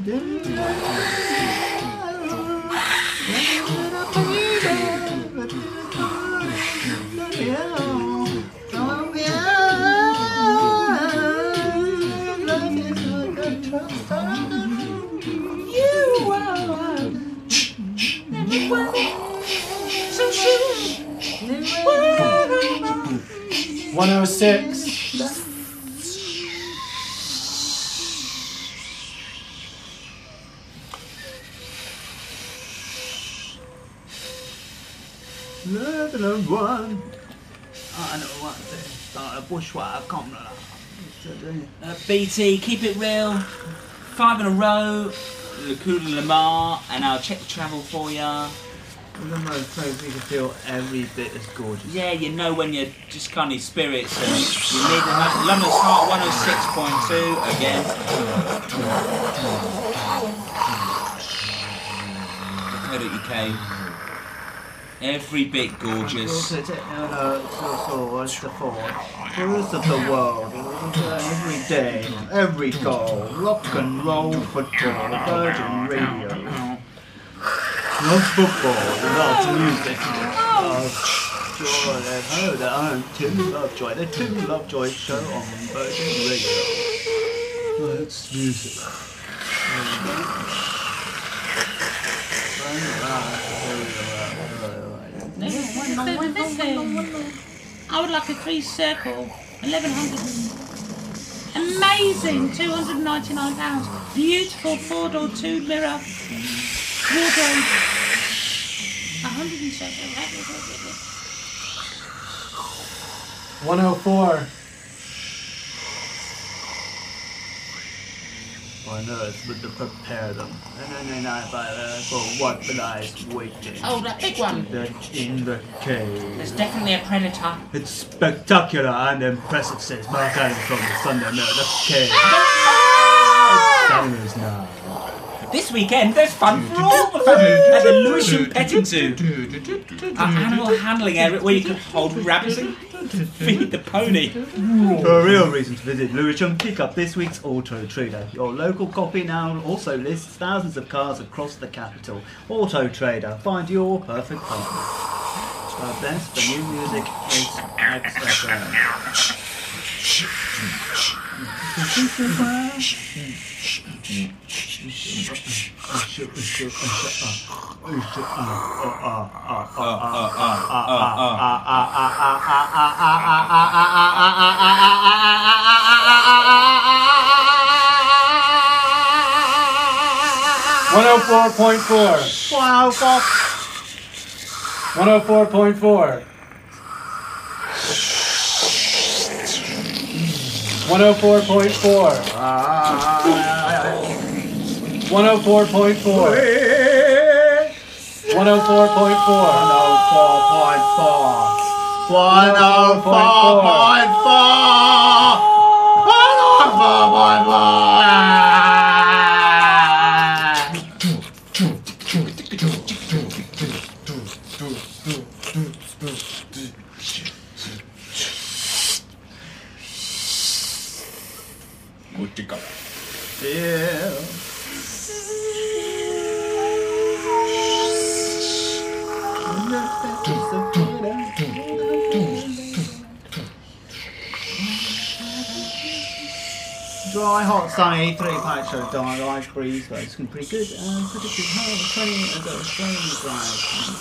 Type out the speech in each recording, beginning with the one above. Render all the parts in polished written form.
$106. One. I know what the bourgeois come. BT, keep it real. 5 in a row. Le Coup de Lamar, and I'll check the travel for ya. The most place you can feel every bit as gorgeous. Yeah, you know when you're just kind of spirits and you need the London's Heart 106.2 again. .co.uk. Every bit gorgeous. Birds of the world, every day, every goal, rock and roll football, Virgin Radio. Love football, loves music, loves joy. Oh, the Two Lovejoy, the Two Lovejoy show on Virgin Radio. Loves music. I would like a 3-circle, 1100. Amazing, £299. Beautiful 4-door 2-mirror wardrobe. 104. I know it's good to prepare them. For what lies waiting. Oh, that big one. In the cave. There's definitely a predator. It's spectacular and impressive, says Mark Adams from the Sunday Mirror. The cave. Sailors now. This weekend, there's fun for all the family at the Lewisham Petting Zoo. Our animal handling area where you can hold rabbits and feed the pony. For a real reason to visit Lewisham, pick up this week's Auto Trader. Your local copy now also lists thousands of cars across the capital. Auto Trader, find your perfect partner. Our best for new music is XFM. $104.4. Wow, Fox. 104.4. 104.4. 104.4. 104.4. 104.4. Dry, hot, sunny, 3-pack show, dark, light breeze, but it's pretty good. Pretty good. 20 as a strange drive.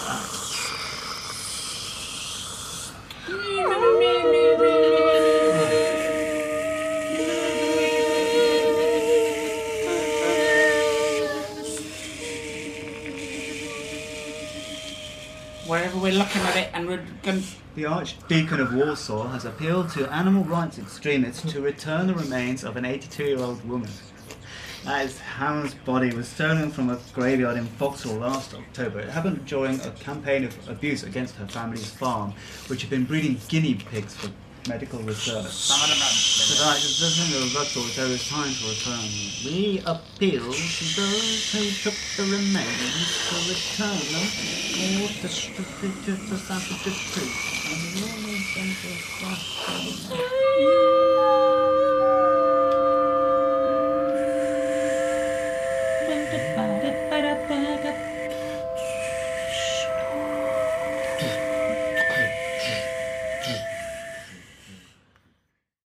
Wherever we're looking at it, and we're going. The Archdeacon of Warsaw has appealed to animal rights extremists to return the remains of an 82-year-old woman. As Ham's body was stolen from a graveyard in Vauxhall last October. It happened during a campaign of abuse against her family's farm, which had been breeding guinea pigs for medical research. Tonight, there is time to return. We appeal to those who took the remains to return them or to sabotage the truth.